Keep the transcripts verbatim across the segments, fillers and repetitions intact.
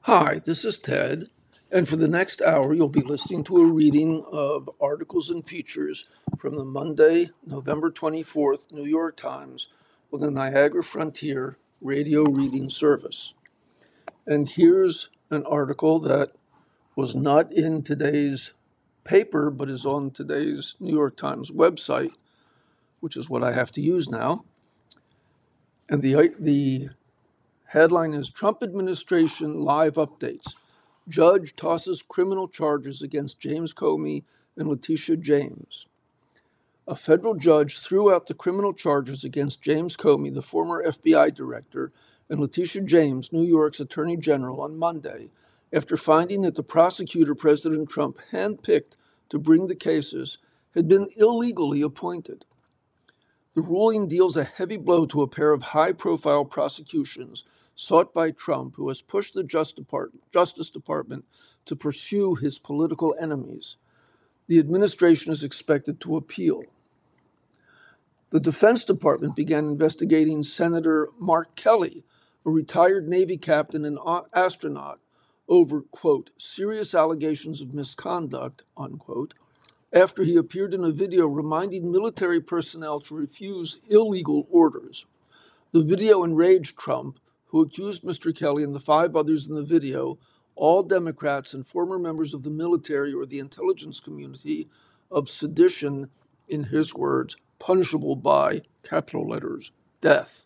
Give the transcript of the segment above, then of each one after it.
Hi, this is Ted, and for the next hour, you'll be listening to a reading of articles and features from the Monday, November twenty-fourth New York Times with the Niagara Frontier Radio Reading Service. And here's an article that was not in today's paper, but is on today's New York Times website, which is what I have to use now. And the, the headline is Trump Administration Live Updates. Judge tosses criminal charges against James Comey and Letitia James. A federal judge threw out the criminal charges against James Comey, the former F B I director, and Letitia James, New York's attorney general, on Monday, after finding that the prosecutor President Trump handpicked to bring the cases had been illegally appointed. The ruling deals a heavy blow to a pair of high-profile prosecutions sought by Trump, who has pushed the Justice Department to pursue his political enemies. The administration is expected to appeal. The Defense Department began investigating Senator Mark Kelly, a retired Navy captain and astronaut, over, quote, serious allegations of misconduct, unquote, after he appeared in a video reminding military personnel to refuse illegal orders. The video enraged Trump, who accused Mister Kelly and the five others in the video, all Democrats and former members of the military or the intelligence community, of sedition, in his words, punishable by, capital letters, death.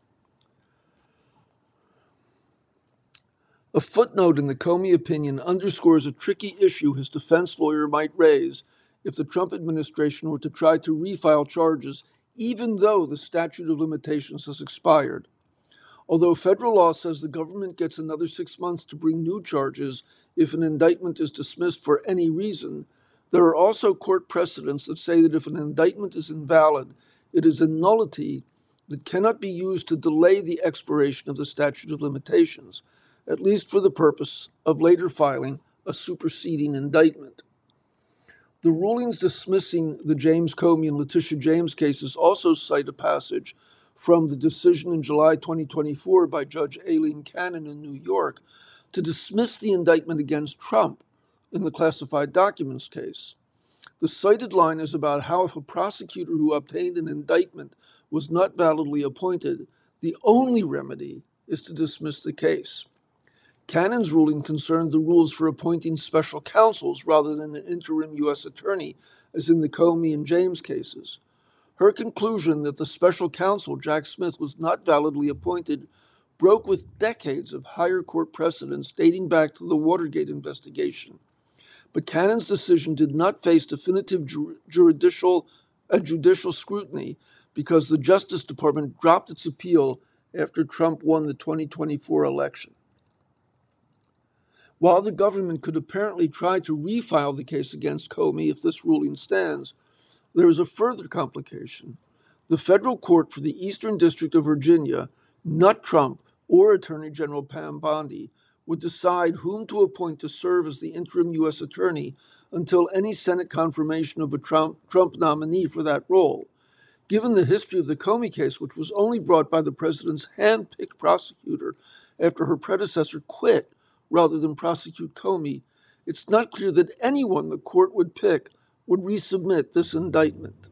A footnote in the Comey opinion underscores a tricky issue his defense lawyer might raise if the Trump administration were to try to refile charges, even though the statute of limitations has expired. Although federal law says the government gets another six months to bring new charges if an indictment is dismissed for any reason, there are also court precedents that say that if an indictment is invalid, it is a nullity that cannot be used to delay the expiration of the statute of limitations, at least for the purpose of later filing a superseding indictment. The rulings dismissing the James Comey and Letitia James cases also cite a passage from the decision in July twenty twenty-four by Judge Aileen Cannon in New York to dismiss the indictment against Trump in the classified documents case. The cited line is about how if a prosecutor who obtained an indictment was not validly appointed, the only remedy is to dismiss the case. Cannon's ruling concerned the rules for appointing special counsels rather than an interim U S attorney, as in the Comey and James cases. Her conclusion that the special counsel, Jack Smith, was not validly appointed broke with decades of higher court precedents dating back to the Watergate investigation. But Cannon's decision did not face definitive ju- judicial, uh, judicial scrutiny because the Justice Department dropped its appeal after Trump won the twenty twenty-four election. While the government could apparently try to refile the case against Comey if this ruling stands, there is a further complication. The federal court for the Eastern District of Virginia, not Trump or Attorney General Pam Bondi, would decide whom to appoint to serve as the interim U S attorney until any Senate confirmation of a Trump, Trump nominee for that role. Given the history of the Comey case, which was only brought by the president's hand-picked prosecutor after her predecessor quit rather than prosecute Comey, it's not clear that anyone the court would pick would resubmit this indictment.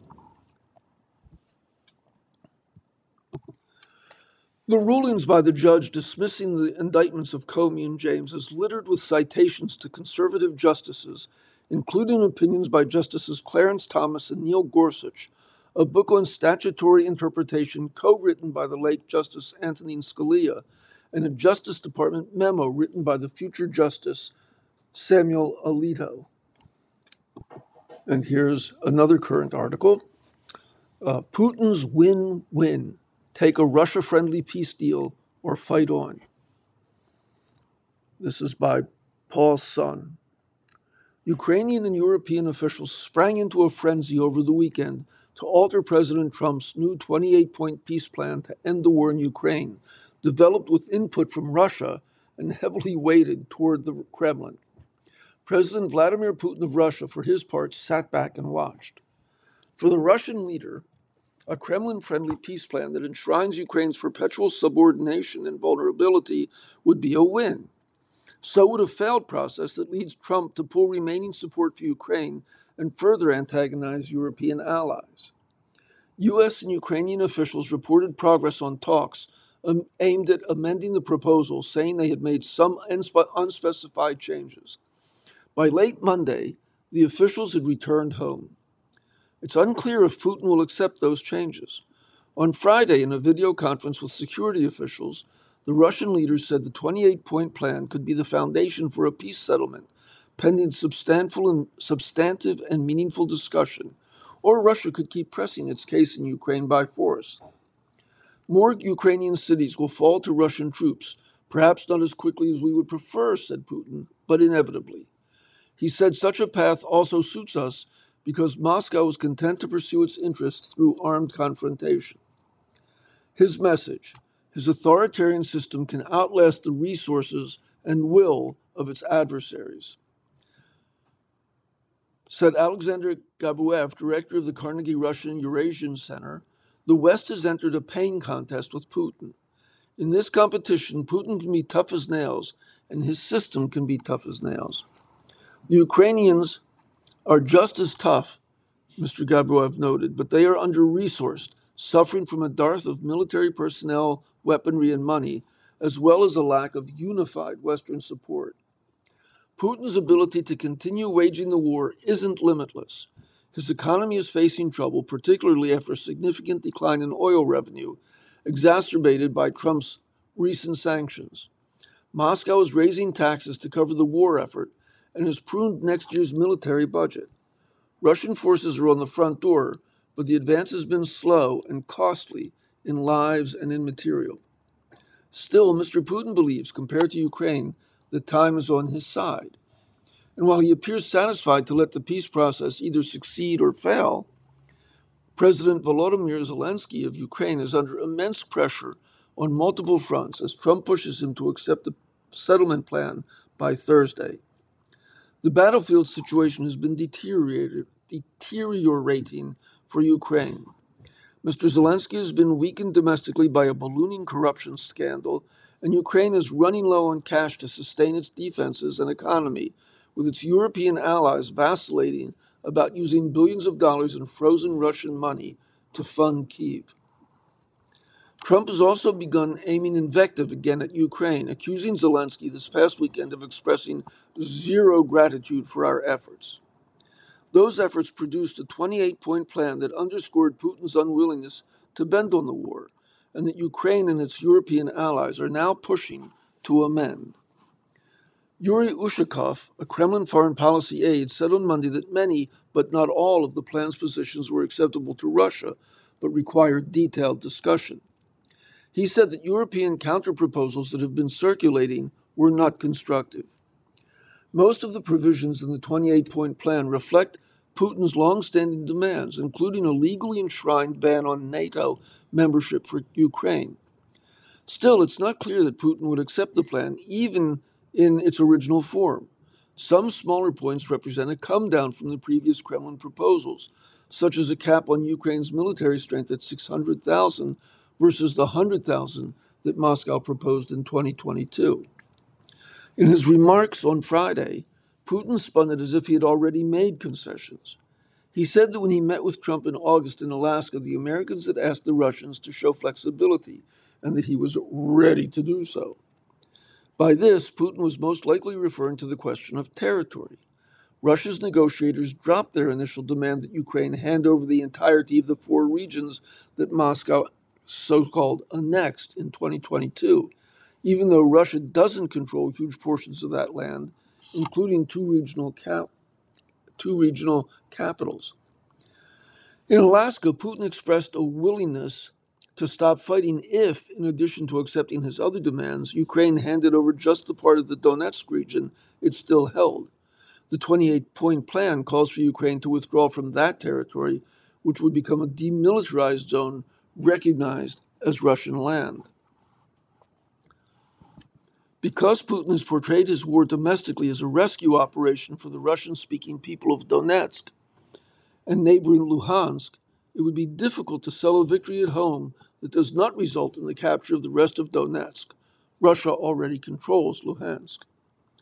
The rulings by the judge dismissing the indictments of Comey and James is littered with citations to conservative justices, including opinions by Justices Clarence Thomas and Neil Gorsuch, a book on statutory interpretation co-written by the late Justice Antonin Scalia, and a Justice Department memo written by the future Justice Samuel Alito. And here's another current article. Uh, Putin's win-win. Take a Russia-friendly peace deal or fight on. This is by Paul Sun. Ukrainian and European officials sprang into a frenzy over the weekend to alter President Trump's new twenty-eight point peace plan to end the war in Ukraine, developed with input from Russia and heavily weighted toward the Kremlin. President Vladimir Putin of Russia, for his part, sat back and watched. For the Russian leader, a Kremlin-friendly peace plan that enshrines Ukraine's perpetual subordination and vulnerability would be a win. So would a failed process that leads Trump to pull remaining support for Ukraine and further antagonize European allies. U S and Ukrainian officials reported progress on talks um, aimed at amending the proposal, saying they had made some unspe- unspecified changes. By late Monday, the officials had returned home. It's unclear if Putin will accept those changes. On Friday, in a video conference with security officials, the Russian leaders said the twenty-eight point plan could be the foundation for a peace settlement, pending substantial and, substantive and meaningful discussion, or Russia could keep pressing its case in Ukraine by force. More Ukrainian cities will fall to Russian troops, perhaps not as quickly as we would prefer, said Putin, but inevitably. He said such a path also suits us because Moscow is content to pursue its interests through armed confrontation. His message: his authoritarian system can outlast the resources and will of its adversaries. Said Alexander Gabuev, director of the Carnegie Russian Eurasian Center, the West has entered a pain contest with Putin. In this competition, Putin can be tough as nails, and his system can be tough as nails. The Ukrainians are just as tough, Mister Gabuev noted, but they are under-resourced, suffering from a dearth of military personnel, weaponry, and money, as well as a lack of unified Western support. Putin's ability to continue waging the war isn't limitless. His economy is facing trouble, particularly after a significant decline in oil revenue, exacerbated by Trump's recent sanctions. Moscow is raising taxes to cover the war effort and has pruned next year's military budget. Russian forces are on the front door, but the advance has been slow and costly in lives and in material. Still, Mister Putin believes, compared to Ukraine, that time is on his side. And while he appears satisfied to let the peace process either succeed or fail, President Volodymyr Zelensky of Ukraine is under immense pressure on multiple fronts as Trump pushes him to accept the settlement plan by Thursday. The battlefield situation has been deteriorated, deteriorating for Ukraine. Mister Zelensky has been weakened domestically by a ballooning corruption scandal, and Ukraine is running low on cash to sustain its defenses and economy, with its European allies vacillating about using billions of dollars in frozen Russian money to fund Kyiv. Trump has also begun aiming invective again at Ukraine, accusing Zelensky this past weekend of expressing zero gratitude for our efforts. Those efforts produced a twenty-eight point plan that underscored Putin's unwillingness to bend on the war, and that Ukraine and its European allies are now pushing to amend. Yuri Ushakov, a Kremlin foreign policy aide, said on Monday that many, but not all, of the plan's positions were acceptable to Russia, but required detailed discussion. He said that European counterproposals that have been circulating were not constructive. Most of the provisions in the twenty-eight point plan reflect Putin's long-standing demands, including a legally enshrined ban on NATO membership for Ukraine. Still, it's not clear that Putin would accept the plan, even in its original form. Some smaller points represent a come-down from the previous Kremlin proposals, such as a cap on Ukraine's military strength at six hundred thousand versus the one hundred thousand that Moscow proposed in twenty twenty-two. In his remarks on Friday, Putin spun it as if he had already made concessions. He said that when he met with Trump in August in Alaska, the Americans had asked the Russians to show flexibility and that he was ready to do so. By this, Putin was most likely referring to the question of territory. Russia's negotiators dropped their initial demand that Ukraine hand over the entirety of the four regions that Moscow so-called annexed in twenty twenty-two, even though Russia doesn't control huge portions of that land, including two regional cap- two regional capitals. In Alaska, Putin expressed a willingness to stop fighting if, in addition to accepting his other demands, Ukraine handed over just the part of the Donetsk region it still held. The twenty-eight point plan calls for Ukraine to withdraw from that territory, which would become a demilitarized zone recognized as Russian land. Because Putin has portrayed his war domestically as a rescue operation for the Russian-speaking people of Donetsk and neighboring Luhansk, it would be difficult to sell a victory at home that does not result in the capture of the rest of Donetsk. Russia already controls Luhansk.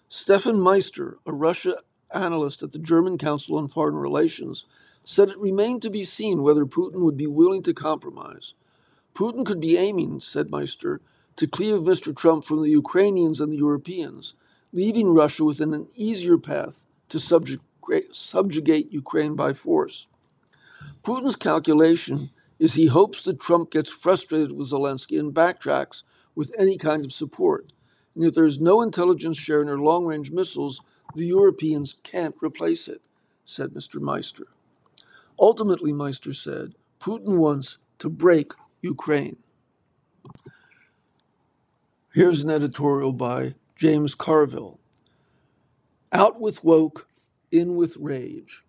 Stefan Meister, a Russia analyst at the German Council on Foreign Relations, said it remained to be seen whether Putin would be willing to compromise. Putin could be aiming, said Meister, to cleave Mister Trump from the Ukrainians and the Europeans, leaving Russia within an easier path to subjugate, subjugate Ukraine by force. Putin's calculation is he hopes that Trump gets frustrated with Zelensky and backtracks with any kind of support. And if there is no intelligence sharing or long-range missiles, the Europeans can't replace it, said Mister Meister. Ultimately, Meister said, Putin wants to break Ukraine. Here's an editorial by James Carville. Out with woke, in with rage.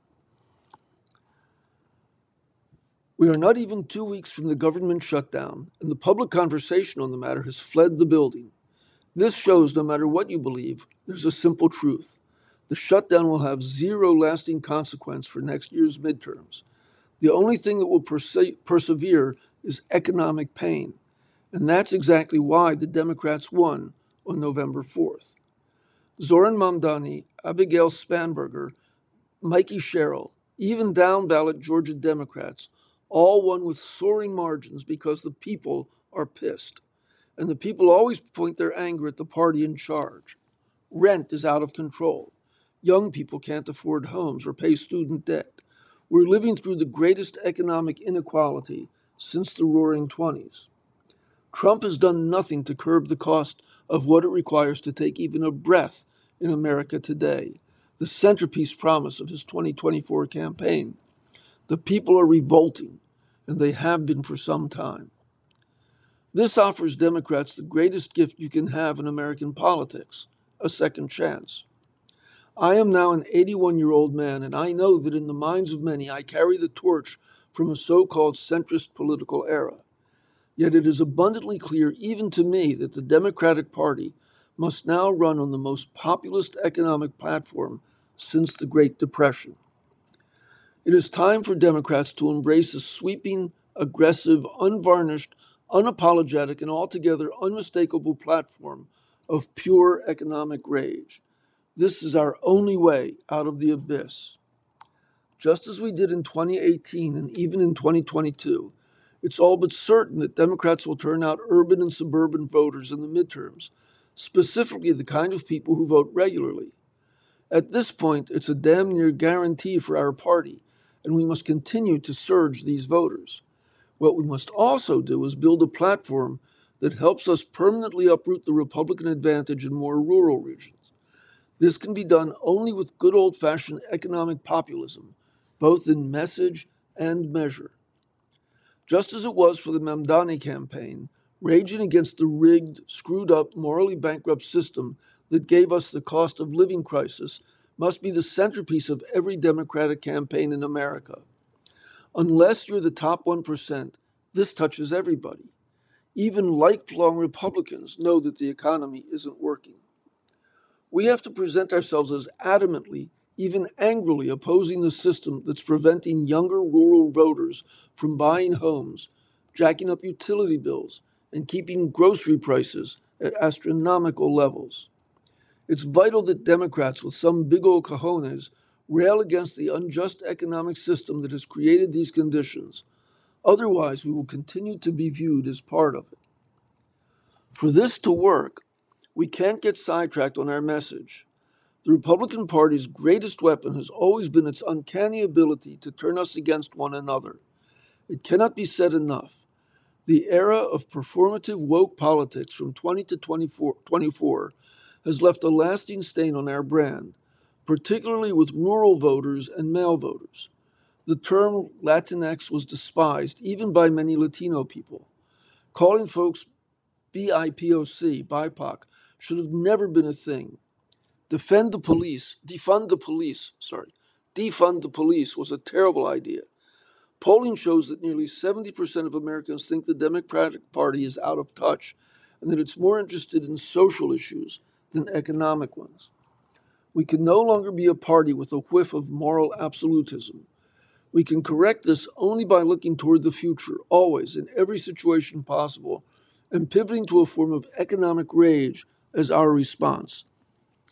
We are not even two weeks from the government shutdown, and the public conversation on the matter has fled the building. This shows, no matter what you believe, there's a simple truth. The shutdown will have zero lasting consequence for next year's midterms. The only thing that will perse- persevere is economic pain, and that's exactly why the Democrats won on November fourth. Zoran Mamdani, Abigail Spanberger, Mikey Sherrill, even down-ballot Georgia Democrats, all won with soaring margins because the people are pissed. And the people always point their anger at the party in charge. Rent is out of control. Young people can't afford homes or pay student debt. We're living through the greatest economic inequality since the Roaring Twenties. Trump has done nothing to curb the cost of what it requires to take even a breath in America today, the centerpiece promise of his twenty twenty-four campaign. The people are revolting, and they have been for some time. This offers Democrats the greatest gift you can have in American politics, a second chance. I am now an eighty-one-year-old man, and I know that in the minds of many I carry the torch from a so-called centrist political era. Yet it is abundantly clear even to me that the Democratic Party must now run on the most populist economic platform since the Great Depression. It is time for Democrats to embrace a sweeping, aggressive, unvarnished, unapologetic, and altogether unmistakable platform of pure economic rage. This is our only way out of the abyss. Just as we did in twenty eighteen and even in twenty twenty-two, it's all but certain that Democrats will turn out urban and suburban voters in the midterms, specifically the kind of people who vote regularly. At this point, it's a damn near guarantee for our party, and we must continue to surge these voters. What we must also do is build a platform that helps us permanently uproot the Republican advantage in more rural regions. This can be done only with good old-fashioned economic populism, both in message and measure. Just as it was for the Mamdani campaign, raging against the rigged, screwed-up, morally bankrupt system that gave us the cost of living crisis must be the centerpiece of every Democratic campaign in America. Unless you're the top one percent, this touches everybody. Even lifelong Republicans know that the economy isn't working. We have to present ourselves as adamantly, even angrily opposing the system that's preventing younger rural voters from buying homes, jacking up utility bills, and keeping grocery prices at astronomical levels. It's vital that Democrats with some big old cojones rail against the unjust economic system that has created these conditions. Otherwise, we will continue to be viewed as part of it. For this to work, we can't get sidetracked on our message. The Republican Party's greatest weapon has always been its uncanny ability to turn us against one another. It cannot be said enough. The era of performative woke politics from twenty to twenty-four has left a lasting stain on our brand, particularly with rural voters and male voters. The term Latinx was despised even by many Latino people. Calling folks B I P O C, B I P O C, should have never been a thing. Defend the police, defund the police, sorry, defund the police was a terrible idea. Polling shows that nearly seventy percent of Americans think the Democratic Party is out of touch and that it's more interested in social issues than economic ones. We can no longer be a party with a whiff of moral absolutism. We can correct this only by looking toward the future, always, in every situation possible, and pivoting to a form of economic rage as our response.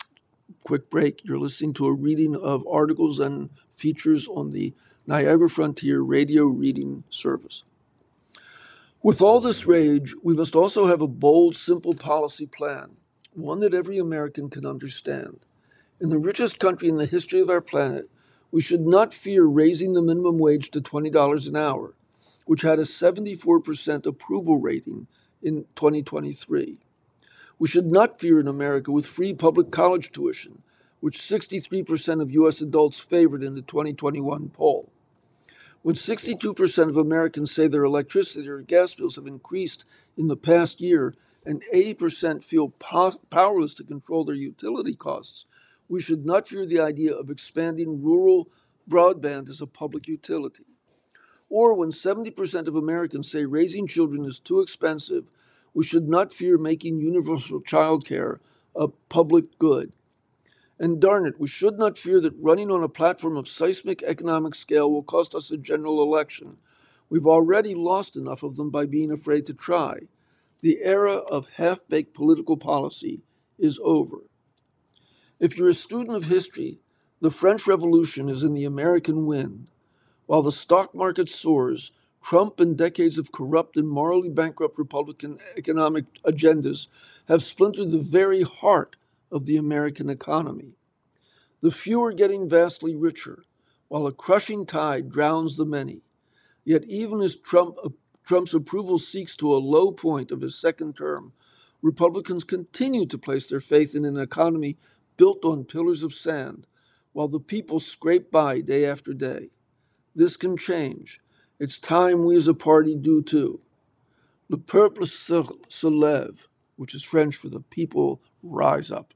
quick break. You're listening to a reading of articles and features on the Niagara Frontier Radio Reading Service. With all this rage, we must also have a bold, simple policy plan, one that every American can understand. In the richest country in the history of our planet, we should not fear raising the minimum wage to twenty dollars an hour, which had a seventy-four percent approval rating in twenty twenty-three. We should not fear in America with free public college tuition, which sixty-three percent of U S adults favored in the twenty twenty-one poll. When sixty-two percent of Americans say their electricity or gas bills have increased in the past year and eighty percent feel po- powerless to control their utility costs, we should not fear the idea of expanding rural broadband as a public utility. Or when seventy percent of Americans say raising children is too expensive, we should not fear making universal child care a public good. And darn it, we should not fear that running on a platform of seismic economic scale will cost us a general election. We've already lost enough of them by being afraid to try. The era of half-baked political policy is over. If you're a student of history, the French Revolution is in the American wind. While the stock market soars, Trump and decades of corrupt and morally bankrupt Republican economic agendas have splintered the very heart of the American economy. The few are getting vastly richer, while a crushing tide drowns the many. Yet even as Trump, uh, Trump's approval seeks to a low point of his second term, Republicans continue to place their faith in an economy built on pillars of sand, while the people scrape by day after day. This can change. It's time we as a party do too. Le peuple se, se lève, which is French for the people rise up.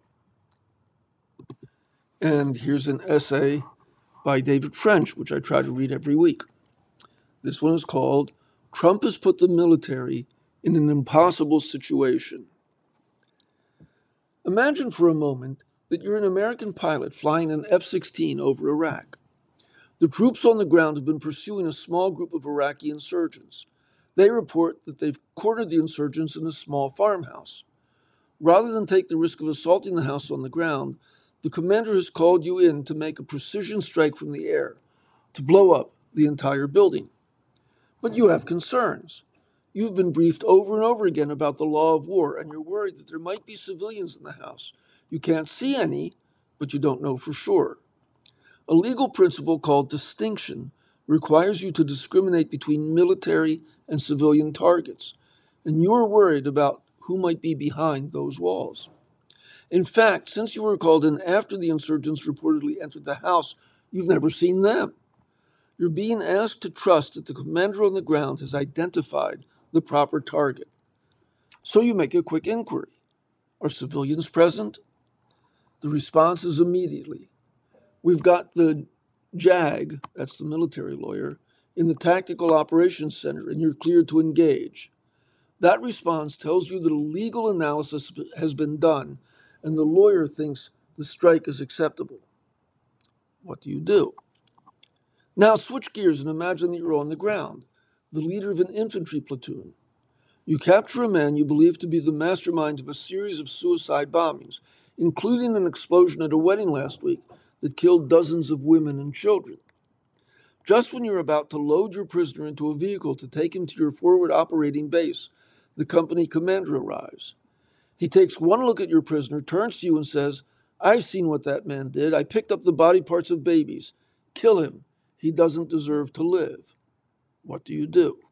And here's an essay by David French, which I try to read every week. This one is called Trump Has Put the Military in an Impossible Situation. Imagine for a moment that you're an American pilot flying an F sixteen over Iraq. The troops on the ground have been pursuing a small group of Iraqi insurgents. They report that they've cornered the insurgents in a small farmhouse. Rather than take the risk of assaulting the house on the ground, the commander has called you in to make a precision strike from the air, to blow up the entire building. But you have concerns. You've been briefed over and over again about the law of war, and you're worried that there might be civilians in the house. You can't see any, but you don't know for sure. A legal principle called distinction requires you to discriminate between military and civilian targets, and you're worried about who might be behind those walls. In fact, since you were called in after the insurgents reportedly entered the house, you've never seen them. You're being asked to trust that the commander on the ground has identified the proper target. So you make a quick inquiry. Are civilians present? The response is immediately. We've got the JAG, that's the military lawyer, in the Tactical Operations Center, and you're cleared to engage. That response tells you that a legal analysis has been done, and the lawyer thinks the strike is acceptable. What do you do? Now switch gears and imagine that you're on the ground, the leader of an infantry platoon. You capture a man you believe to be the mastermind of a series of suicide bombings, including an explosion at a wedding last week that killed dozens of women and children. Just when you're about to load your prisoner into a vehicle to take him to your forward operating base, the company commander arrives. He takes one look at your prisoner, turns to you and says, I've seen what that man did. I picked up the body parts of babies. Kill him. He doesn't deserve to live. What do you do?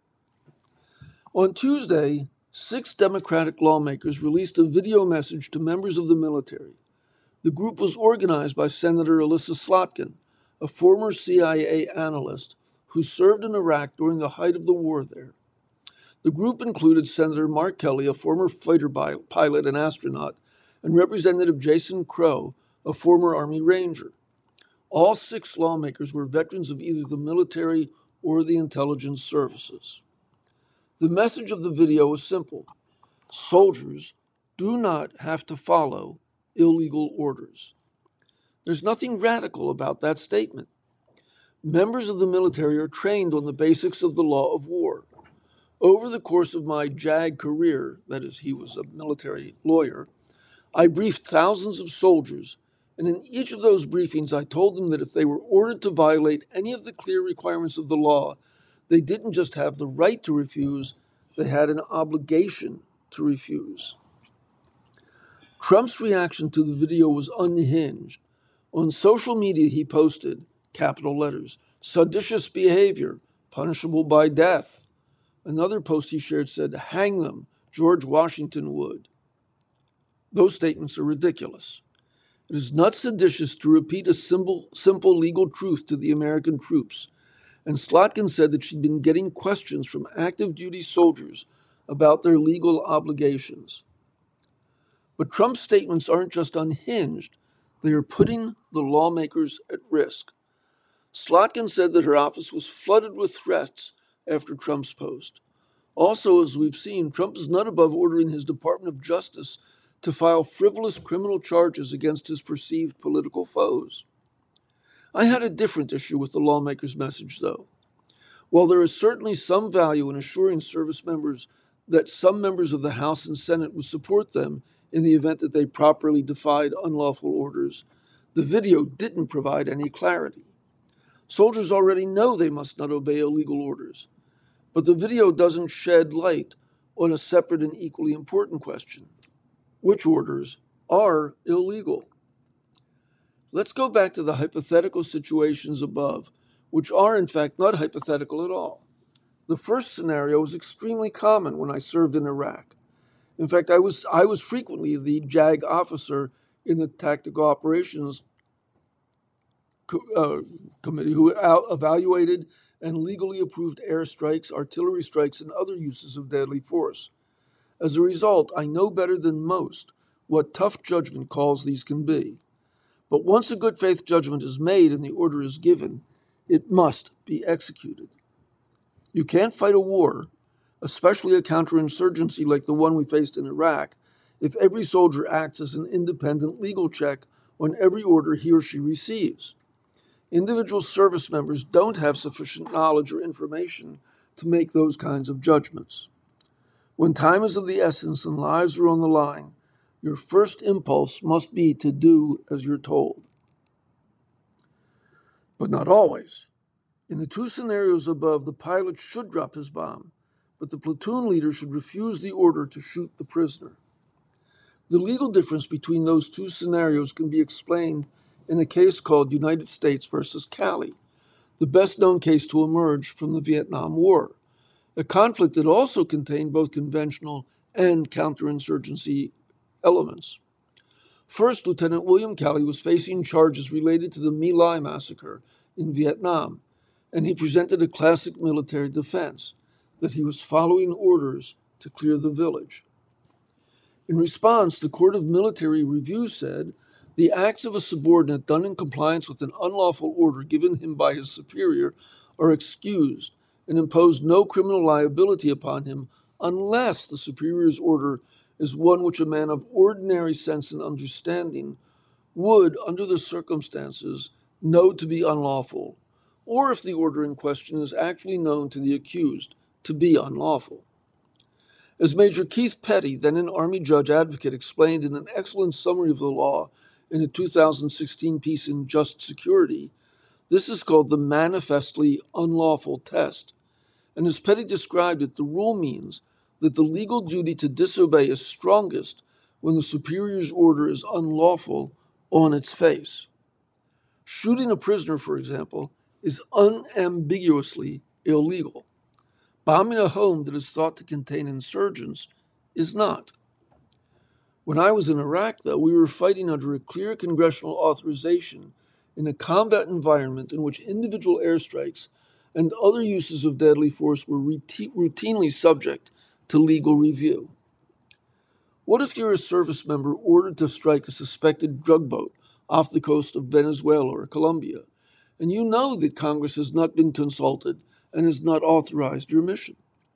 On Tuesday, six Democratic lawmakers released a video message to members of the military. The group was organized by Senator Elissa Slotkin, a former C I A analyst who served in Iraq during the height of the war there. The group included Senator Mark Kelly, a former fighter pilot and astronaut, and Representative Jason Crow, a former Army Ranger. All six lawmakers were veterans of either the military or the intelligence services. The message of the video was simple. Soldiers do not have to follow illegal orders. There's nothing radical about that statement. Members of the military are trained on the basics of the law of war. Over the course of my JAG career, that is, he was a military lawyer, I briefed thousands of soldiers, and in each of those briefings I told them that if they were ordered to violate any of the clear requirements of the law, they didn't just have the right to refuse, they had an obligation to refuse. Trump's reaction to the video was unhinged. On social media, he posted, capital letters, seditious behavior, punishable by death. Another post he shared said, hang them, George Washington would. Those statements are ridiculous. It is not seditious to repeat a simple, simple legal truth to the American troops, and Slotkin said that she'd been getting questions from active duty soldiers about their legal obligations. But Trump's statements aren't just unhinged, they are putting the lawmakers at risk. Slotkin said that her office was flooded with threats after Trump's post. Also, as we've seen, Trump is not above ordering his Department of Justice to file frivolous criminal charges against his perceived political foes. I had a different issue with the lawmakers' message, though. While there is certainly some value in assuring service members that some members of the House and Senate would support them in the event that they properly defied unlawful orders, the video didn't provide any clarity. Soldiers already know they must not obey illegal orders, but the video doesn't shed light on a separate and equally important question. Which orders are illegal? Let's go back to the hypothetical situations above, which are in fact not hypothetical at all. The first scenario was extremely common when I served in Iraq. In fact, I was I was frequently the JAG officer in the Tactical Operations co- uh, Committee who out- evaluated and legally approved airstrikes, artillery strikes, and other uses of deadly force. As a result, I know better than most what tough judgment calls these can be. But once a good faith judgment is made and the order is given, it must be executed. You can't fight a war, especially a counterinsurgency like the one we faced in Iraq, if every soldier acts as an independent legal check on every order he or she receives. Individual service members don't have sufficient knowledge or information to make those kinds of judgments. When time is of the essence and lives are on the line, your first impulse must be to do as you're told. But not always. In the two scenarios above, the pilot should drop his bomb, but the platoon leader should refuse the order to shoot the prisoner. The legal difference between those two scenarios can be explained in a case called United States versus Cali, the best-known case to emerge from the Vietnam War, a conflict that also contained both conventional and counterinsurgency elements. First, Lieutenant William Calley was facing charges related to the My Lai massacre in Vietnam, and he presented a classic military defense, that he was following orders to clear the village. In response, the Court of Military Review said the acts of a subordinate done in compliance with an unlawful order given him by his superior are excused and impose no criminal liability upon him unless the superior's order is one which a man of ordinary sense and understanding would, under the circumstances, know to be unlawful, or if the order in question is actually known to the accused to be unlawful. As Major Keith Petty, then an Army judge advocate, explained in an excellent summary of the law in a two thousand sixteen piece in Just Security, this is called the manifestly unlawful test. And as Petty described it, the rule means that the legal duty to disobey is strongest when the superior's order is unlawful on its face. Shooting a prisoner, for example, is unambiguously illegal. Bombing a home that is thought to contain insurgents is not. When I was in Iraq, though, we were fighting under a clear congressional authorization in a combat environment in which individual airstrikes and other uses of deadly force were routinely subject to legal review. What if you're a service member ordered to strike a suspected drug boat off the coast of Venezuela or Colombia, and you know that Congress has not been consulted and has not authorized your mission?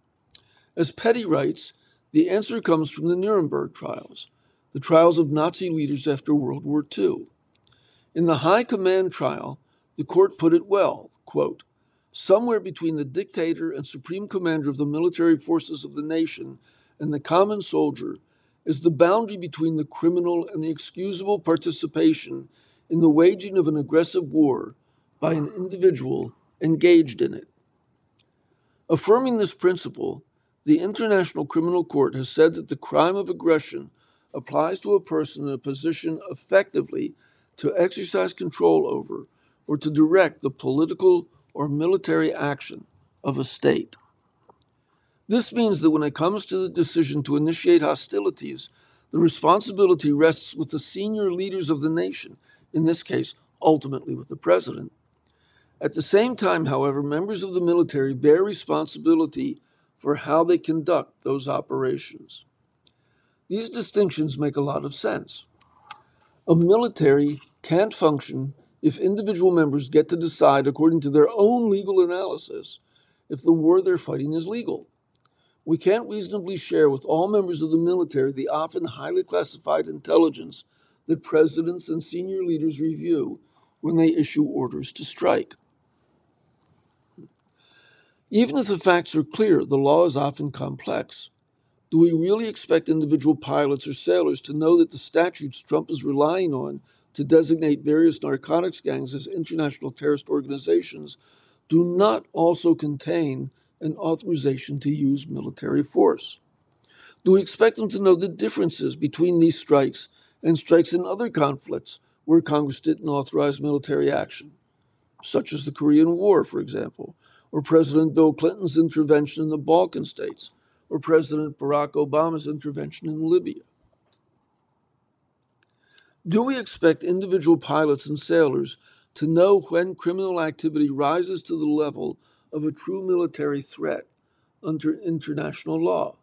As Petty writes, the answer comes from the Nuremberg trials, the trials of Nazi leaders after World War Two. In the High Command trial, the court put it well, quote, somewhere between the dictator and supreme commander of the military forces of the nation and the common soldier, is the boundary between the criminal and the excusable participation in the waging of an aggressive war by an individual engaged in it. Affirming this principle, the International Criminal Court has said that the crime of aggression applies to a person in a position effectively to exercise control over or to direct the political or military action of a state. This means that when it comes to the decision to initiate hostilities, the responsibility rests with the senior leaders of the nation, in this case, ultimately with the president. At the same time, however, members of the military bear responsibility for how they conduct those operations. These distinctions make a lot of sense. A military can't function if individual members get to decide, according to their own legal analysis, if the war they're fighting is legal. We can't reasonably share with all members of the military the often highly classified intelligence that presidents and senior leaders review when they issue orders to strike. Even if the facts are clear, the law is often complex. Do we really expect individual pilots or sailors to know that the statutes Trump is relying on to designate various narcotics gangs as international terrorist organizations do not also contain an authorization to use military force? Do we expect them to know the differences between these strikes and strikes in other conflicts where Congress didn't authorize military action, such as the Korean War, for example, or President Bill Clinton's intervention in the Balkan states, or President Barack Obama's intervention in Libya? Do we expect individual pilots and sailors to know when criminal activity rises to the level of a true military threat under international law?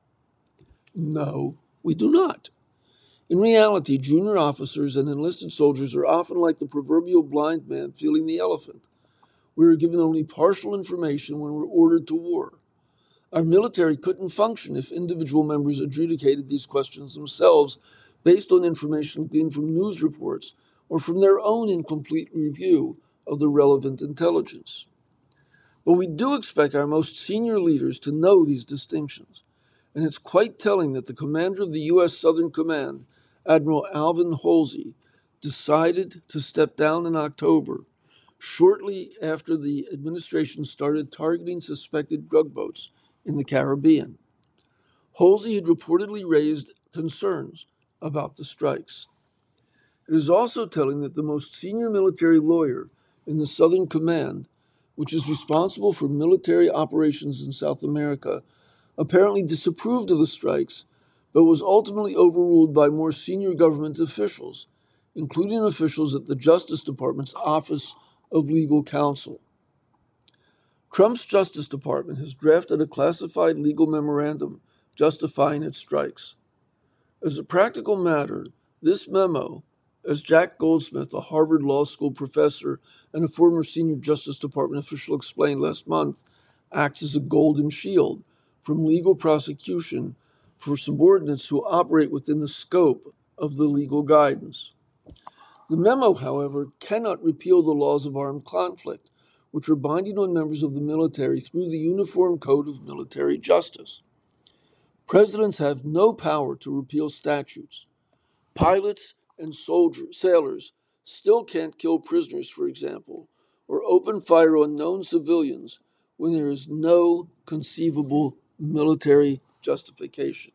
No, we do not. In reality, junior officers and enlisted soldiers are often like the proverbial blind man feeling the elephant. We are given only partial information when we're ordered to war. Our military couldn't function if individual members adjudicated these questions themselves based on information gleaned from news reports or from their own incomplete review of the relevant intelligence. But we do expect our most senior leaders to know these distinctions, and it's quite telling that the commander of the U S Southern Command, Admiral Alvin Halsey, decided to step down in October, shortly after the administration started targeting suspected drug boats in the Caribbean. Halsey had reportedly raised concerns about the strikes. It is also telling that the most senior military lawyer in the Southern Command, which is responsible for military operations in South America, apparently disapproved of the strikes, but was ultimately overruled by more senior government officials, including officials at the Justice Department's Office of Legal Counsel. Trump's Justice Department has drafted a classified legal memorandum justifying its strikes. As a practical matter, this memo, as Jack Goldsmith, a Harvard Law School professor and a former senior Justice Department official, explained last month, acts as a golden shield from legal prosecution for subordinates who operate within the scope of the legal guidance. The memo, however, cannot repeal the laws of armed conflict, which are binding on members of the military through the Uniform Code of Military Justice. Presidents have no power to repeal statutes. Pilots and soldiers, sailors still can't kill prisoners, for example, or open fire on known civilians when there is no conceivable military justification.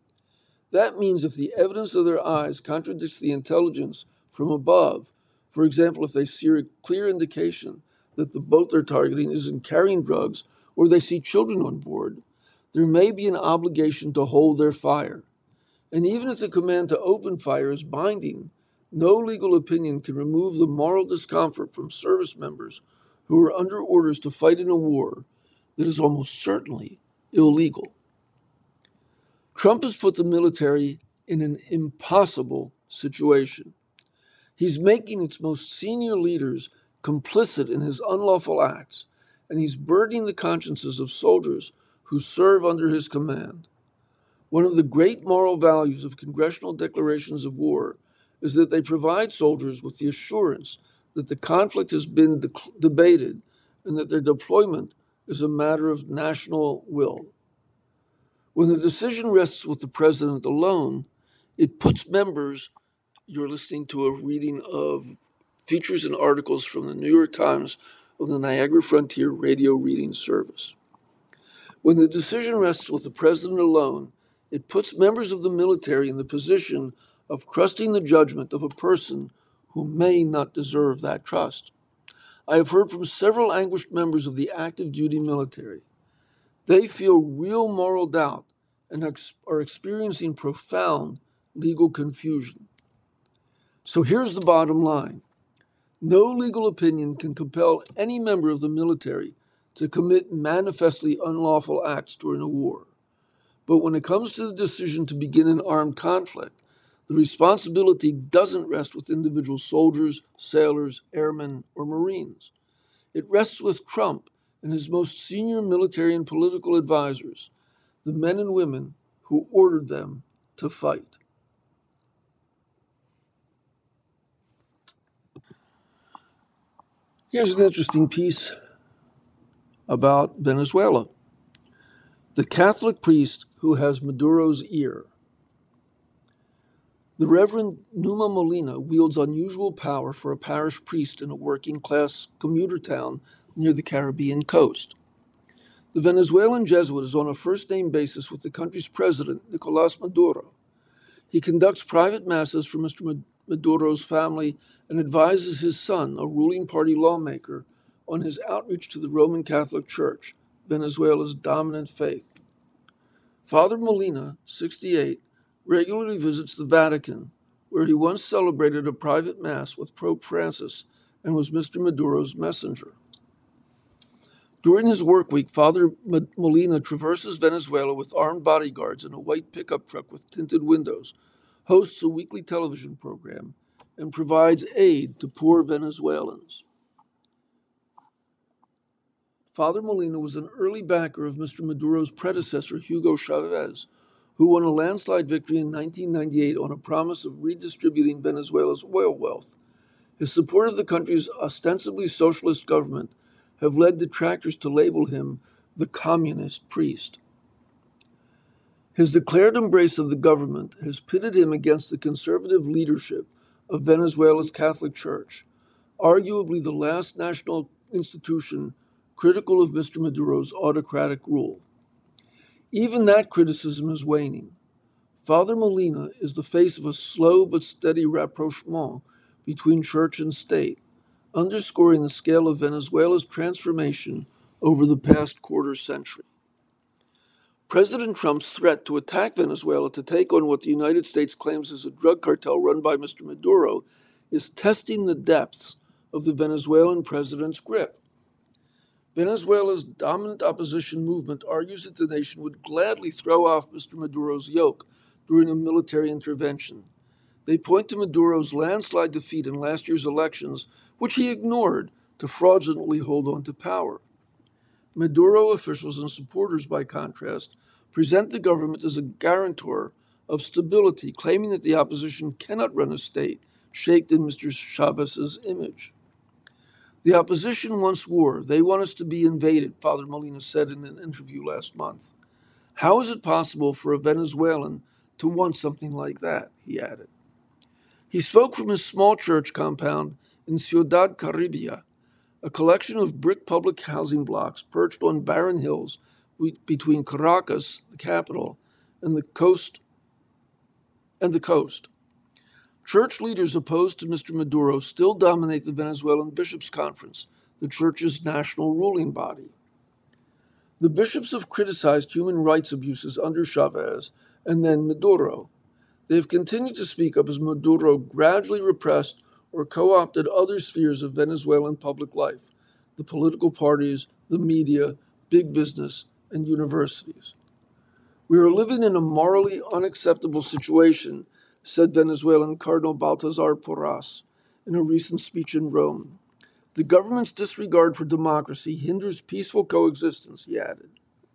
That means if the evidence of their eyes contradicts the intelligence from above, for example, if they see a clear indication that the boat they're targeting isn't carrying drugs or they see children on board, there may be an obligation to hold their fire. And even if the command to open fire is binding, no legal opinion can remove the moral discomfort from service members who are under orders to fight in a war that is almost certainly illegal. Trump has put the military in an impossible situation. He's making its most senior leaders complicit in his unlawful acts, and he's burdening the consciences of soldiers who serve under his command. One of the great moral values of congressional declarations of war is that they provide soldiers with the assurance that the conflict has been de- debated and that their deployment is a matter of national will. When the decision rests with the president alone, It puts members, you're listening to a reading of features and articles from the New York Times of the Niagara Frontier Radio Reading Service. When the decision rests with the president alone, it puts members of the military in the position of trusting the judgment of a person who may not deserve that trust. I have heard from several anguished members of the active duty military. They feel real moral doubt and are experiencing profound legal confusion. So here's the bottom line. No legal opinion can compel any member of the military to commit manifestly unlawful acts during a war. But when it comes to the decision to begin an armed conflict, the responsibility doesn't rest with individual soldiers, sailors, airmen, or Marines. It rests with Trump and his most senior military and political advisors, the men and women who ordered them to fight. Here's an interesting piece about Venezuela. The Catholic priest who has Maduro's ear. The Reverend Numa Molina wields unusual power for a parish priest in a working-class commuter town near the Caribbean coast. The Venezuelan Jesuit is on a first-name basis with the country's president, Nicolás Maduro. He conducts private masses for Mister Maduro's family and advises his son, a ruling party lawmaker, on his outreach to the Roman Catholic Church, Venezuela's dominant faith. Father Molina, sixty-eight, regularly visits the Vatican, where he once celebrated a private mass with Pope Francis and was Mister Maduro's messenger. During his work week, Father Molina traverses Venezuela with armed bodyguards in a white pickup truck with tinted windows, hosts a weekly television program, and provides aid to poor Venezuelans. Father Molina was an early backer of Mister Maduro's predecessor, Hugo Chavez, who won a landslide victory in nineteen ninety-eight on a promise of redistributing Venezuela's oil wealth. His support of the country's ostensibly socialist government have led detractors to label him the communist priest. His declared embrace of the government has pitted him against the conservative leadership of Venezuela's Catholic Church, arguably the last national institution critical of Mister Maduro's autocratic rule. Even that criticism is waning. Father Molina is the face of a slow but steady rapprochement between church and state, underscoring the scale of Venezuela's transformation over the past quarter century. President Trump's threat to attack Venezuela to take on what the United States claims is a drug cartel run by Mister Maduro is testing the depths of the Venezuelan president's grip. Venezuela's dominant opposition movement argues that the nation would gladly throw off Mister Maduro's yoke during a military intervention. They point to Maduro's landslide defeat in last year's elections, which he ignored to fraudulently hold on to power. Maduro officials and supporters, by contrast, present the government as a guarantor of stability, claiming that the opposition cannot run a state shaped in Mister Chavez's image. The opposition wants war. They want us to be invaded, Father Molina said in an interview last month. How is it possible for a Venezuelan to want something like that, he added. He spoke from his small church compound in Ciudad Caribia, a collection of brick public housing blocks perched on barren hills between Caracas, the capital, and the coast. And the coast. Church leaders opposed to Mister Maduro still dominate the Venezuelan Bishops' Conference, the church's national ruling body. The bishops have criticized human rights abuses under Chavez and then Maduro. They have continued to speak up as Maduro gradually repressed or co-opted other spheres of Venezuelan public life, the political parties, the media, big business, and universities. We are living in a morally unacceptable situation, said Venezuelan Cardinal Baltasar Porras in a recent speech in Rome. The government's disregard for democracy hinders peaceful coexistence, he added.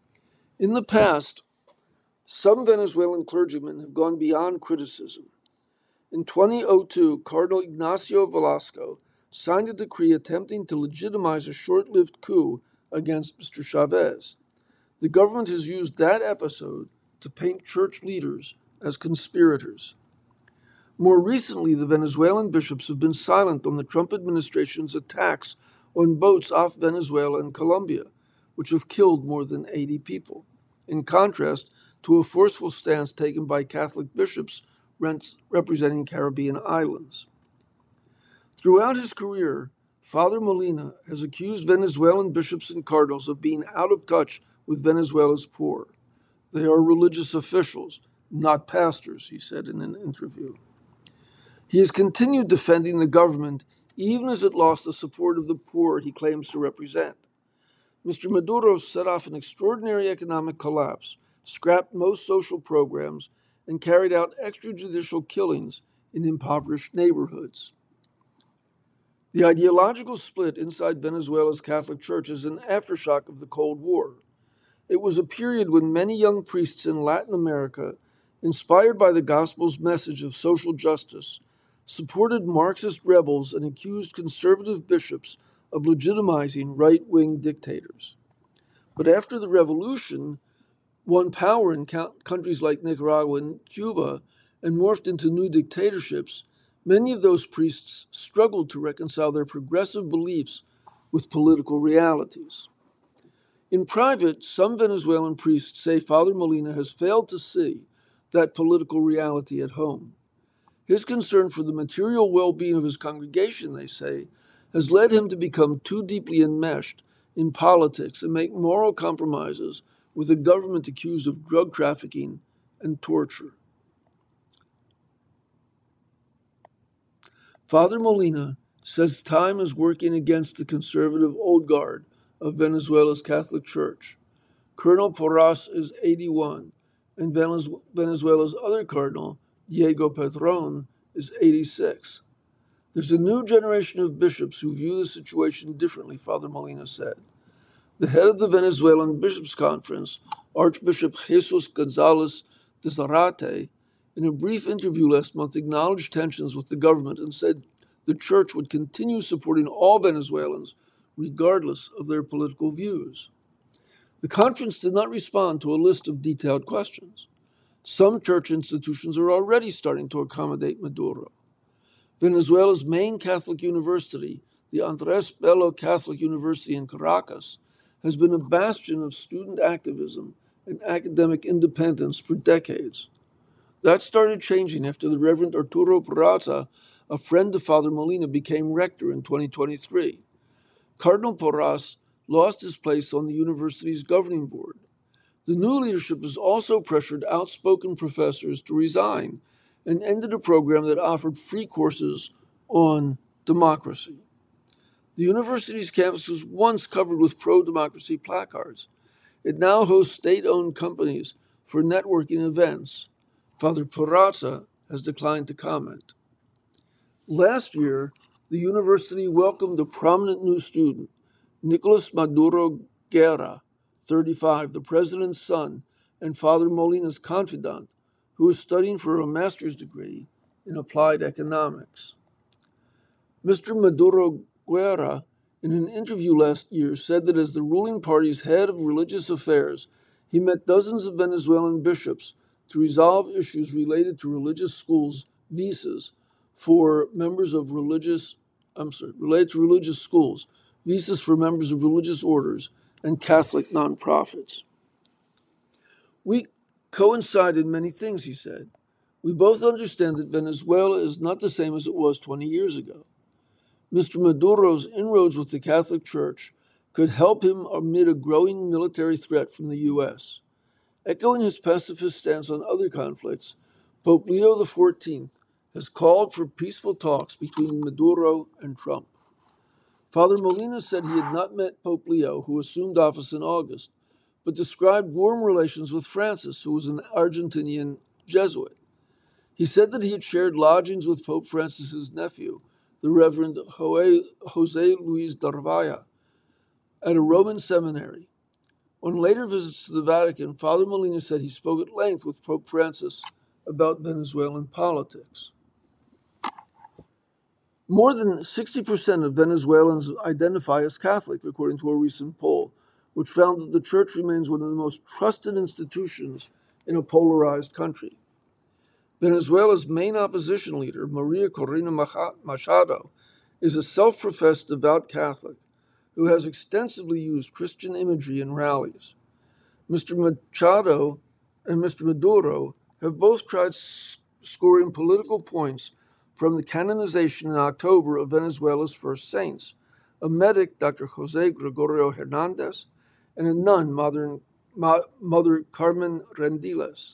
In the past, some Venezuelan clergymen have gone beyond criticism. In two thousand two, Cardinal Ignacio Velasco signed a decree attempting to legitimize a short-lived coup against Mister Chavez. The government has used that episode to paint church leaders as conspirators. More recently, the Venezuelan bishops have been silent on the Trump administration's attacks on boats off Venezuela and Colombia, which have killed more than eighty people, in contrast to a forceful stance taken by Catholic bishops representing Caribbean islands. Throughout his career, Father Molina has accused Venezuelan bishops and cardinals of being out of touch with Venezuela's poor. They are religious officials, not pastors, he said in an interview. He has continued defending the government even as it lost the support of the poor he claims to represent. Mister Maduro set off an extraordinary economic collapse, scrapped most social programs, and carried out extrajudicial killings in impoverished neighborhoods. The ideological split inside Venezuela's Catholic Church is an aftershock of the Cold War. It was a period when many young priests in Latin America, inspired by the gospel's message of social justice, supported Marxist rebels and accused conservative bishops of legitimizing right-wing dictators. But after the revolution, won power in countries like Nicaragua and Cuba and morphed into new dictatorships, many of those priests struggled to reconcile their progressive beliefs with political realities. In private, some Venezuelan priests say Father Molina has failed to see that political reality at home. His concern for the material well-being of his congregation, they say, has led him to become too deeply enmeshed in politics and make moral compromises with a government accused of drug trafficking and torture. Father Molina says time is working against the conservative old guard of Venezuela's Catholic Church. Colonel Porras is eighty-one, and Venezuela's other cardinal, Diego Pedron, is eighty-six. There's a new generation of bishops who view the situation differently, Father Molina said. The head of the Venezuelan Bishops' Conference, Archbishop Jesus Gonzalez de Zarate, in a brief interview last month acknowledged tensions with the government and said the church would continue supporting all Venezuelans regardless of their political views. The conference did not respond to a list of detailed questions. Some church institutions are already starting to accommodate Maduro. Venezuela's main Catholic university, the Andrés Bello Catholic University in Caracas, has been a bastion of student activism and academic independence for decades. That started changing after the Reverend Arturo Peraza, a friend of Father Molina, became rector in twenty twenty-three. Cardinal Porras lost his place on the university's governing board. The new leadership has also pressured outspoken professors to resign and ended a program that offered free courses on democracy. The university's campus was once covered with pro-democracy placards. It now hosts state-owned companies for networking events. Father Peraza has declined to comment. Last year, the university welcomed a prominent new student, Nicolas Maduro Guerra, thirty-five, the president's son and Father Molina's confidant, who is studying for a master's degree in applied economics. Mister Maduro Guerra, in an interview last year, said that as the ruling party's head of religious affairs, he met dozens of Venezuelan bishops to resolve issues related to religious schools' visas for members of religious, I'm sorry, related to religious schools, visas for members of religious orders, and Catholic nonprofits. We coincide in many things, he said. We both understand that Venezuela is not the same as it was twenty years ago. Mister Maduro's inroads with the Catholic Church could help him amid a growing military threat from the U S. Echoing his pacifist stance on other conflicts, Pope Leo the fourteenth has called for peaceful talks between Maduro and Trump. Father Molina said he had not met Pope Leo, who assumed office in August, but described warm relations with Francis, who was an Argentinian Jesuit. He said that he had shared lodgings with Pope Francis's nephew, the Reverend Jose Luis Darvaya, at a Roman seminary. On later visits to the Vatican, Father Molina said he spoke at length with Pope Francis about Venezuelan politics. More than sixty percent of Venezuelans identify as Catholic, according to a recent poll, which found that the church remains one of the most trusted institutions in a polarized country. Venezuela's main opposition leader, Maria Corina Machado, is a self-professed devout Catholic who has extensively used Christian imagery in rallies. Mister Machado and Mister Maduro have both tried s- scoring political points from the canonization in October of Venezuela's first saints, a medic, Doctor Jose Gregorio Hernandez, and a nun, Mother, Mother Carmen Rendiles.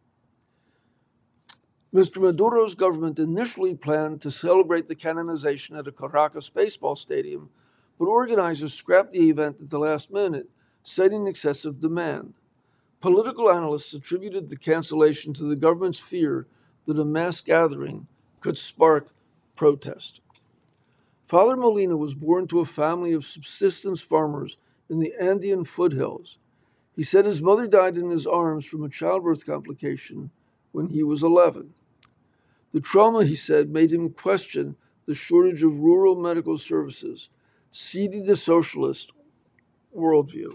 Mister Maduro's government initially planned to celebrate the canonization at a Caracas baseball stadium, but organizers scrapped the event at the last minute, citing excessive demand. Political analysts attributed the cancellation to the government's fear that a mass gathering could spark protest. Father Molina was born to a family of subsistence farmers in the Andean foothills. He said his mother died in his arms from a childbirth complication when he was eleven. The trauma, he said, made him question the shortage of rural medical services, seeding the socialist worldview.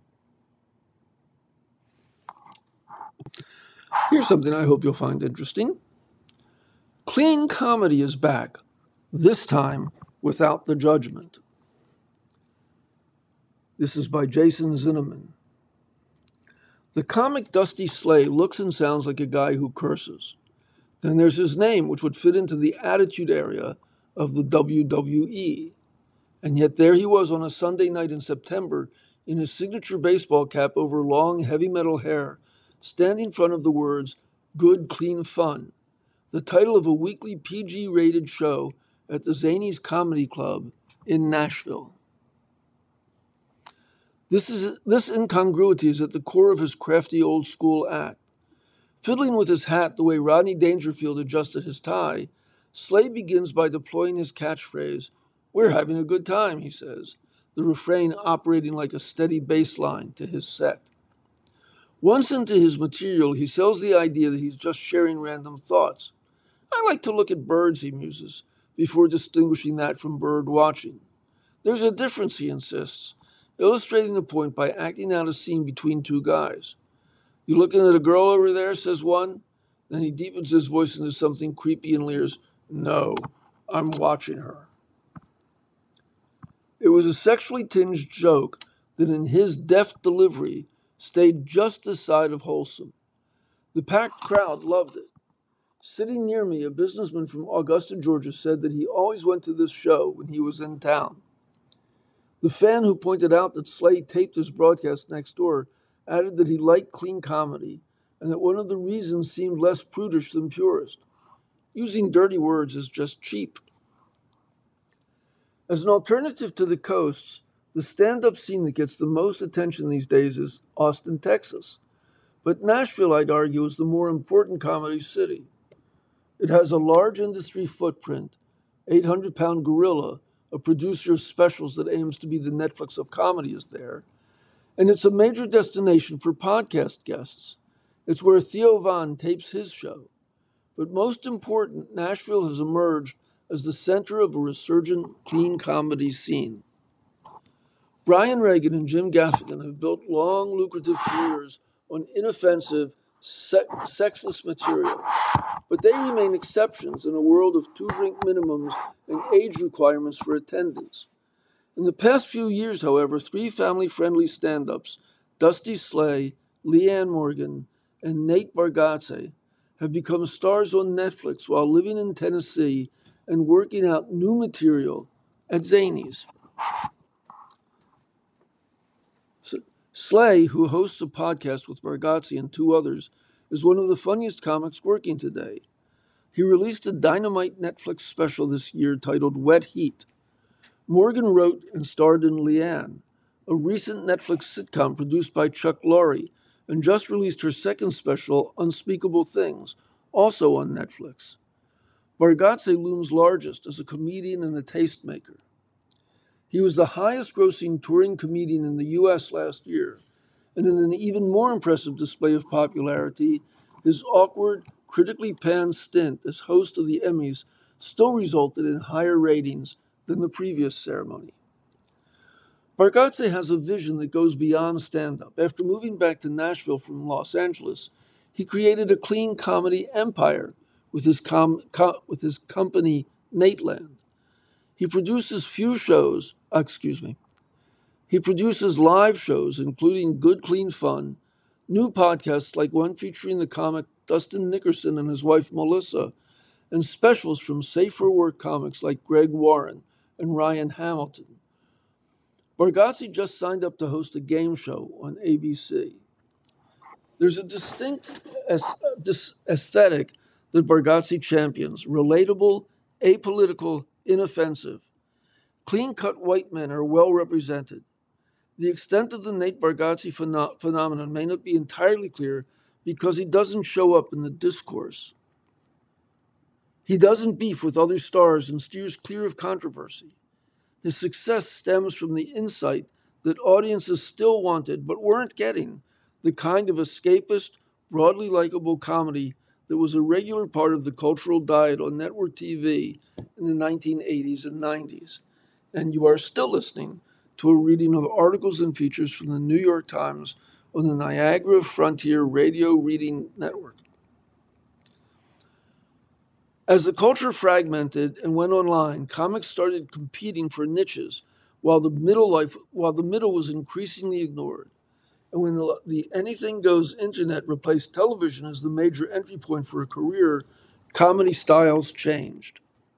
Here's something I hope you'll find interesting. Clean comedy is back, this time without the judgment. This is by Jason Zinnemann. The comic Dusty Slay looks and sounds like a guy who curses. Then there's his name, which would fit into the attitude area of the W W E. And yet there he was on a Sunday night in September in his signature baseball cap over long, heavy metal hair, standing in front of the words, "Good, Clean Fun," the title of a weekly P G-rated show at the Zanies Comedy Club in Nashville. This, is, this incongruity is at the core of his crafty old-school act. Fiddling with his hat the way Rodney Dangerfield adjusted his tie, Slay begins by deploying his catchphrase, "We're having a good time," he says, the refrain operating like a steady bass line to his set. Once into his material, he sells the idea that he's just sharing random thoughts. "I like to look at birds," he muses, before distinguishing that from bird watching. "There's a difference," he insists, illustrating the point by acting out a scene between two guys. "You looking at a girl over there?" says one. Then he deepens his voice into something creepy and leers, "No, I'm watching her." It was a sexually tinged joke that in his deft delivery stayed just this side of wholesome. The packed crowd loved it. Sitting near me, a businessman from Augusta, Georgia, said that he always went to this show when he was in town. The fan who pointed out that Slay taped his broadcast next door added that he liked clean comedy and that one of the reasons seemed less prudish than purist. Using dirty words is just cheap. As an alternative to the coasts, the stand-up scene that gets the most attention these days is Austin, Texas. But Nashville, I'd argue, is the more important comedy city. It has a large industry footprint, eight hundred pound Gorilla, a producer of specials that aims to be the Netflix of comedy, is there, and it's a major destination for podcast guests. It's where Theo Von tapes his show. But most important, Nashville has emerged as the center of a resurgent clean comedy scene. Brian Regan and Jim Gaffigan have built long, lucrative careers on inoffensive, se- sexless material, but they remain exceptions in a world of two-drink minimums and age requirements for attendance. In the past few years, however, three family-friendly stand-ups, Dusty Slay, Leanne Morgan, and Nate Bargatze, have become stars on Netflix while living in Tennessee and working out new material at Zanies. Slay, who hosts a podcast with Bargatze and two others, is one of the funniest comics working today. He released a dynamite Netflix special this year titled Wet Heat. Morgan wrote and starred in Leanne, a recent Netflix sitcom produced by Chuck Lorre, and just released her second special, Unspeakable Things, also on Netflix. Bargatze looms largest as a comedian and a tastemaker. He was the highest-grossing touring comedian in the U S last year, and in an even more impressive display of popularity, his awkward, critically panned stint as host of the Emmys still resulted in higher ratings than the previous ceremony. Bargatze has a vision that goes beyond stand-up. After moving back to Nashville from Los Angeles, He created a clean comedy empire with his, com- co- with his company Nateland. He produces few shows, uh, excuse me, he produces live shows, including Good Clean Fun, new podcasts like one featuring the comic Dustin Nickerson and his wife Melissa, and specials from Safe for Work comics like Greg Warren and Ryan Hamilton. Bargatze just signed up to host a game show on A B C. There's a distinct aesthetic that Bargatze champions: relatable, apolitical, inoffensive. Clean-cut white men are well represented. The extent of the Nate Bargatze pheno- phenomenon may not be entirely clear because he doesn't show up in the discourse. He doesn't beef with other stars and steers clear of controversy. His success stems from the insight that audiences still wanted but weren't getting, the kind of escapist, broadly likable comedy that was a regular part of the cultural diet on network T V in the nineteen eighties and nineties. And you are still listening to a reading of articles and features from the New York Times on the Niagara Frontier Radio Reading Network. As the culture fragmented and went online, comics started competing for niches while the middle life while the middle was increasingly ignored. And when the, the anything goes internet replaced television as the major entry point for a career, comedy styles changed.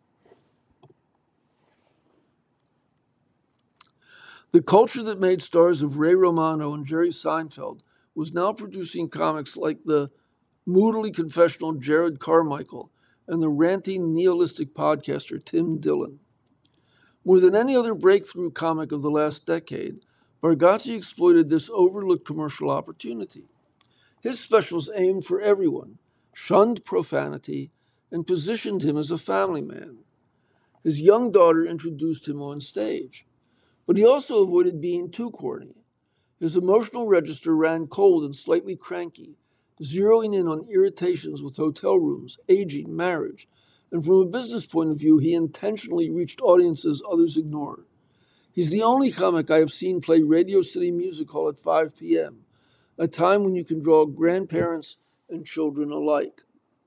The culture that made stars of Ray Romano and Jerry Seinfeld was now producing comics like the moodily confessional Jared Carmichael and the ranting nihilistic podcaster Tim Dillon. More than any other breakthrough comic of the last decade, Bargatze exploited this overlooked commercial opportunity. His specials aimed for everyone, shunned profanity, and positioned him as a family man. His young daughter introduced him on stage, but he also avoided being too corny. His emotional register ran cold and slightly cranky, zeroing in on irritations with hotel rooms, aging, marriage, and from a business point of view, he intentionally reached audiences others ignore. He's the only comic I have seen play Radio City Music Hall at five p.m., a time when you can draw grandparents and children alike.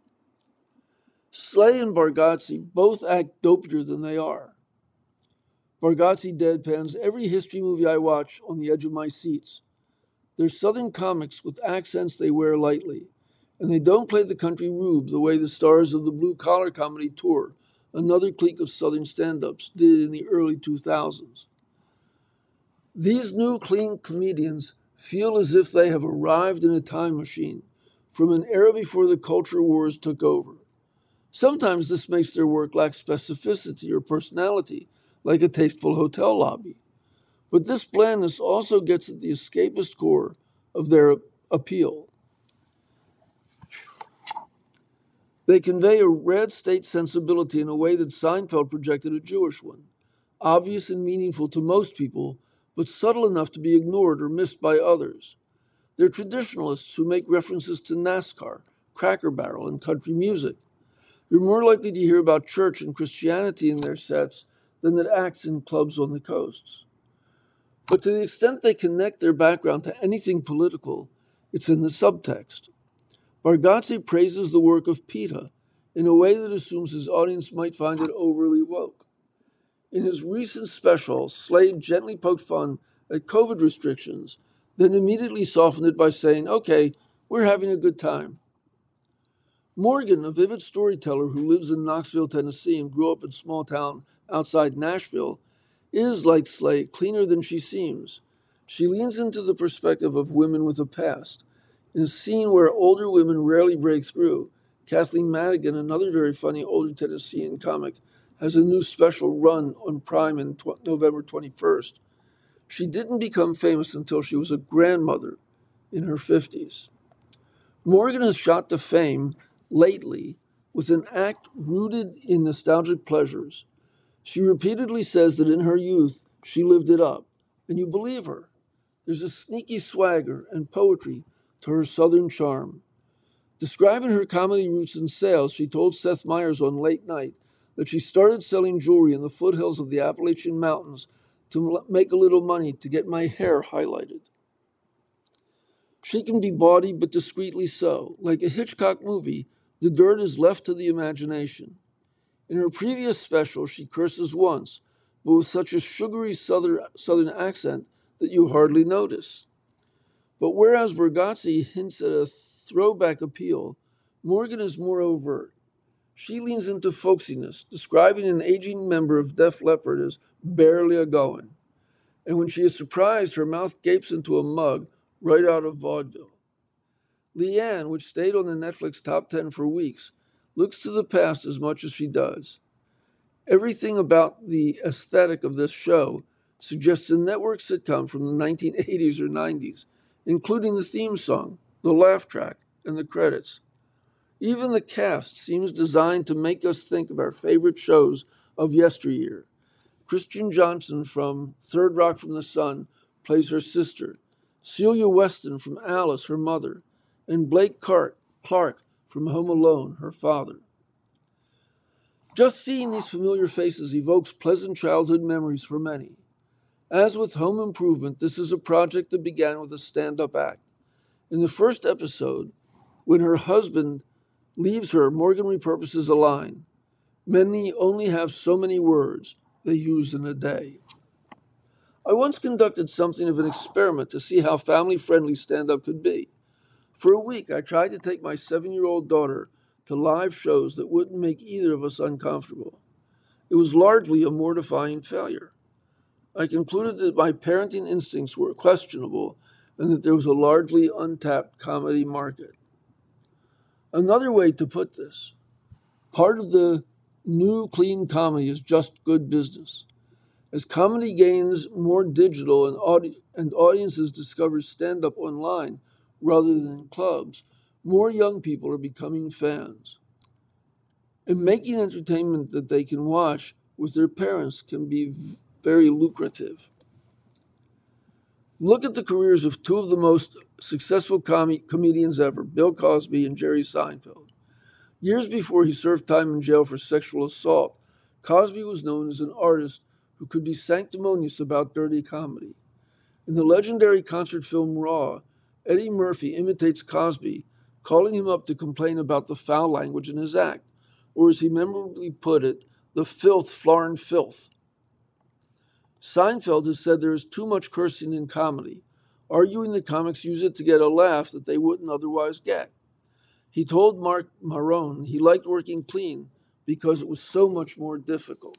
Slay and Bargatze both act dopier than they are. Bargatze deadpans every history movie I watch on the edge of my seats. They're Southern comics with accents they wear lightly, and they don't play the country rube the way the stars of the Blue Collar Comedy Tour, another clique of Southern stand-ups, did in the early two thousands. These new clean comedians feel as if they have arrived in a time machine from an era before the culture wars took over. Sometimes this makes their work lack specificity or personality, like a tasteful hotel lobby. But this blandness also gets at the escapist core of their appeal. They convey a red state sensibility in a way that Seinfeld projected a Jewish one, obvious and meaningful to most people, but subtle enough to be ignored or missed by others. They're traditionalists who make references to NASCAR, Cracker Barrel, and country music. You're more likely to hear about church and Christianity in their sets than that acts in clubs on the coasts. But to the extent they connect their background to anything political, it's in the subtext. Bargatze praises the work of PETA in a way that assumes his audience might find it overly woke. In his recent special, Slade gently poked fun at COVID restrictions, then immediately softened it by saying, "Okay, we're having a good time." Morgan, a vivid storyteller who lives in Knoxville, Tennessee, and grew up in a small town outside Nashville, is, like Slade, cleaner than she seems. She leans into the perspective of women with a past. In a scene where older women rarely break through, Kathleen Madigan, another very funny older Tennessean comic, has a new special run on Prime on tw- November twenty-first. She didn't become famous until she was a grandmother in her fifties. Morgan has shot to fame lately with an act rooted in nostalgic pleasures. She repeatedly says that in her youth she lived it up, and you believe her. There's a sneaky swagger and poetry to her southern charm. Describing her comedy roots and sales, she told Seth Meyers on Late Night that she started selling jewelry in the foothills of the Appalachian Mountains to make a little money to get my hair highlighted. She can be bawdy, but discreetly so. Like a Hitchcock movie, the dirt is left to the imagination. In her previous special, she curses once, but with such a sugary southern, southern accent that you hardly notice. But whereas Vergazzi hints at a throwback appeal, Morgan is more overt. She leans into folksiness, describing an aging member of Def Leppard as barely a goin'. And when she is surprised, her mouth gapes into a mug right out of vaudeville. Leanne, which stayed on the Netflix top ten for weeks, looks to the past as much as she does. Everything about the aesthetic of this show suggests a network sitcom from the nineteen eighties or nineties, including the theme song, the laugh track, and the credits. Even the cast seems designed to make us think of our favorite shows of yesteryear. Kristen Johnson from Third Rock from the Sun plays her sister, Celia Weston from Alice, her mother, and Blake Clark, Clark from Home Alone, her father. Just seeing these familiar faces evokes pleasant childhood memories for many. As with Home Improvement, this is a project that began with a stand-up act. In the first episode, when her husband leaves her, Morgan repurposes a line. Many only have so many words they use in a day. I once conducted something of an experiment to see how family-friendly stand-up could be. For a week, I tried to take my seven-year-old daughter to live shows that wouldn't make either of us uncomfortable. It was largely a mortifying failure. I concluded that my parenting instincts were questionable and that there was a largely untapped comedy market. Another way to put this, part of the new clean comedy is just good business. As comedy gains more digital and, audi- and audiences discover stand-up online rather than in clubs, more young people are becoming fans. And making entertainment that they can watch with their parents can be v- very lucrative. Look at the careers of two of the most successful com- comedians ever, Bill Cosby and Jerry Seinfeld. Years before he served time in jail for sexual assault, Cosby was known as an artist who could be sanctimonious about dirty comedy. In the legendary concert film Raw, Eddie Murphy imitates Cosby, calling him up to complain about the foul language in his act, or as he memorably put it, the filth, flarn filth. Seinfeld has said there is too much cursing in comedy, arguing that comics use it to get a laugh that they wouldn't otherwise get. He told Mark Maron he liked working clean because it was so much more difficult.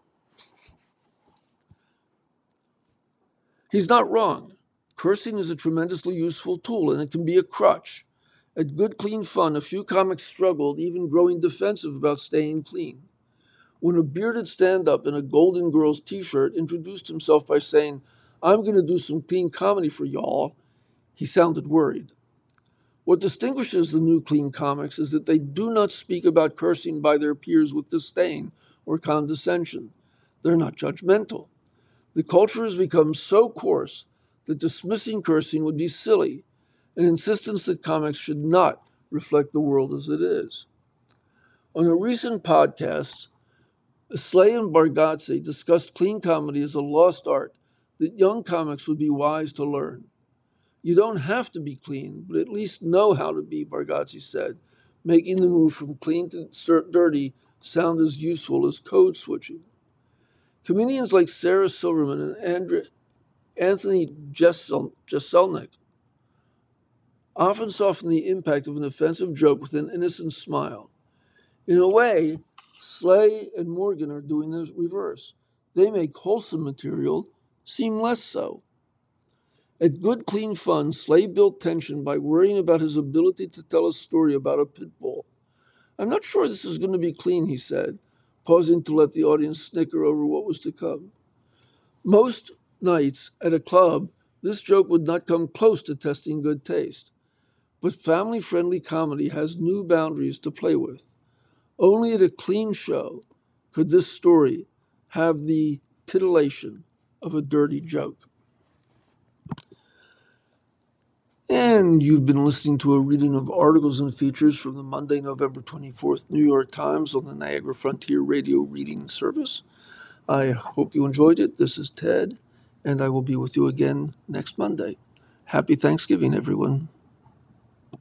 He's not wrong. Cursing is a tremendously useful tool, and it can be a crutch. At Good Clean Fun, a few comics struggled, even growing defensive about staying clean. When a bearded stand-up in a Golden Girls t-shirt introduced himself by saying, "I'm going to do some clean comedy for y'all," he sounded worried. What distinguishes the new clean comics is that they do not speak about cursing by their peers with disdain or condescension. They're not judgmental. The culture has become so coarse that dismissing cursing would be silly, an insistence that comics should not reflect the world as it is. On a recent podcast, Slay and Bargatze discussed clean comedy as a lost art that young comics would be wise to learn. You don't have to be clean, but at least know how to be, Bargatze said, making the move from clean to dirty sound as useful as code switching. Comedians like Sarah Silverman and Andre, Anthony Jesel, Jeselnik often soften the impact of an offensive joke with an innocent smile. In a way, Slay and Morgan are doing the reverse. They make wholesome material seem less so. At Good Clean Fun, Slay built tension by worrying about his ability to tell a story about a pit bull. "I'm not sure this is going to be clean," he said, pausing to let the audience snicker over what was to come. Most nights at a club, this joke would not come close to testing good taste. But family-friendly comedy has new boundaries to play with. Only at a clean show could this story have the titillation of a dirty joke. And you've been listening to a reading of articles and features from the Monday, November twenty-fourth New York Times on the Niagara Frontier Radio Reading Service. I hope you enjoyed it. This is Ted, and I will be with you again next Monday. Happy Thanksgiving, everyone.